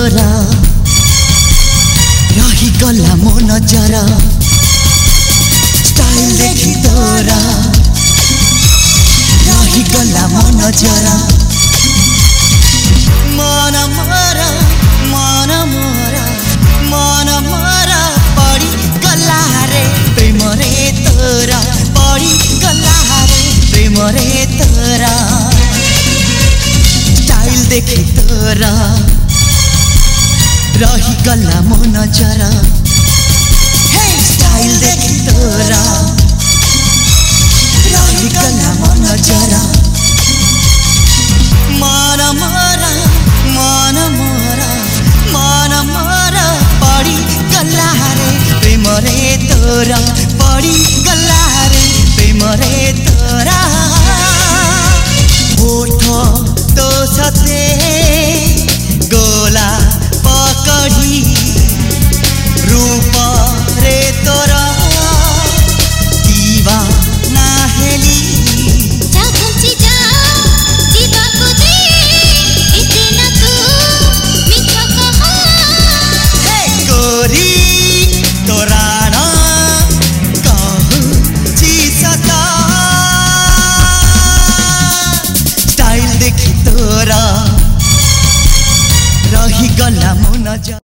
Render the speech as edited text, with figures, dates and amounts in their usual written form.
तोरा रही गला मो नजर स्टाइल देखी तोरा रही गला मो नजर मन मोरा मन मोरा मन मोरा पड़ी गला रे प्रेम रे तोरा पड़ी गला रे प्रेम रे तोरा स्टाइल देखी तोरा रही गला मो नजर स्टाइल देखी तोरा रही गला मो नजर मन मोरा मन मोरा मन मोरा पड़ी गला रे प्रेम रे तोरा पड़ी गला रे प्रेम रे तोरा ओठ तो सते गोला पकड़ी रूप रे तोरा दीवाना हेली रही गला मो नजर।